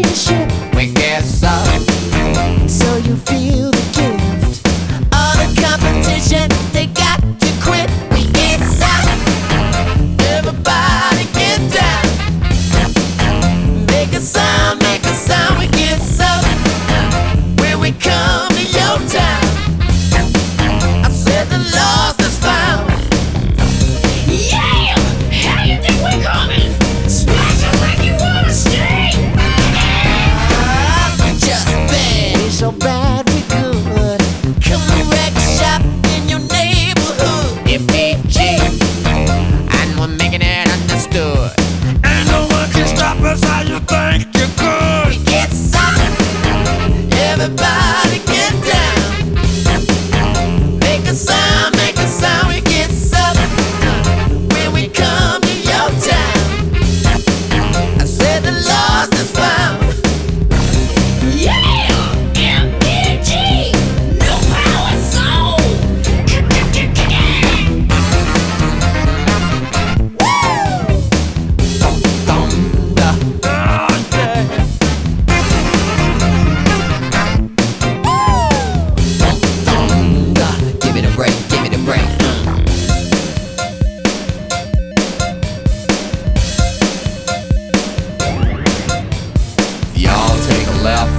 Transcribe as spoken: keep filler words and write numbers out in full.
the ship. We guess so. So you feel the gift. All the competition, they got to quit. We get up. Everybody get down. Make a sound, make a sound. We get up. When we come to your town, I said the lost is found. Yeah! How you think we're coming? Splashing like you wanna stay. Ah, we just bad. We so bad we good. Come and wreck shop in your neighborhood. F E G, and we're making it understood. And no one can stop us. How you think you could? We get some. Everybody get down. Make a sound, make a sound. We get some. When we come to your town, I said the lost is found. Yeah! M P G! No power soul! Thunder. Oh, yeah. Thunder. Give it a break, give it a break. Y'all take a left.